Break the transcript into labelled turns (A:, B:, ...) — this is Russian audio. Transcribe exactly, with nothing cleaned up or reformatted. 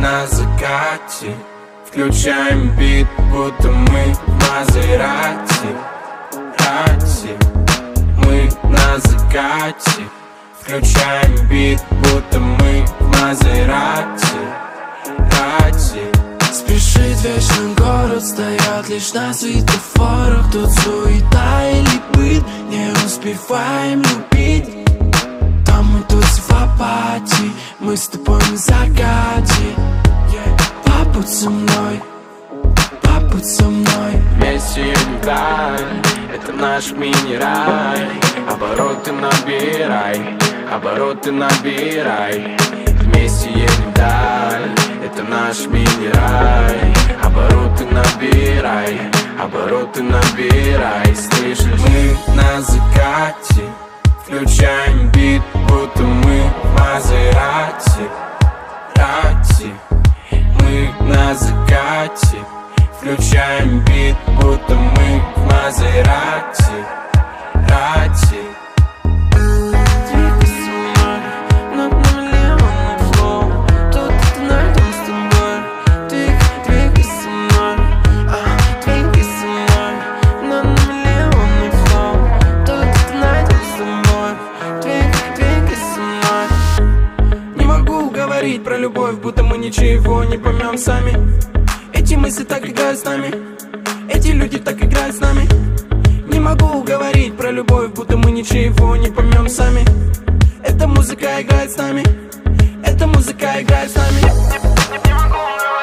A: на закате, включаем бит, будто мы в Мазерати. Рати. Мы на закате, включаем бит, будто мы в Мазерати. Рати.
B: Спешит вечный город, стоят лишь на светофорах. Тут суета или быт, не успеваем любить. Там мы тут в апатии, мы с тобой на закате. Побудь со мной, побудь со мной.
A: Вместе едем вдаль, это наш мини-рай. Обороты набирай, обороты набирай. Вместе едем вдаль, это наш мини-рай. Обороты набирай, обороты набирай. Слышишь? Мы на закате, включаем бит, будто мы в Мазерати. Рати. Мы на закате, включаем бит, будто мы в Мазерати. Рати.
B: Двигай со мной, над нами лимонный флоу. Тут это найдем с тобой. Двигай, двигай со мной, а, двигай со мной. Над нами лимонный флоу. Тут это найдем с тобой. Двигай, двигай со мной.
A: Не могу говорить про любовь, будто мы ничего не поймем сами. Эти мысли так играют с нами, эти люди так играют с нами. Не могу говорить про любовь, будто мы ничего не поймем сами. Эта музыка играет с нами, эта музыка играет с нами. Не, не, не могу говорить.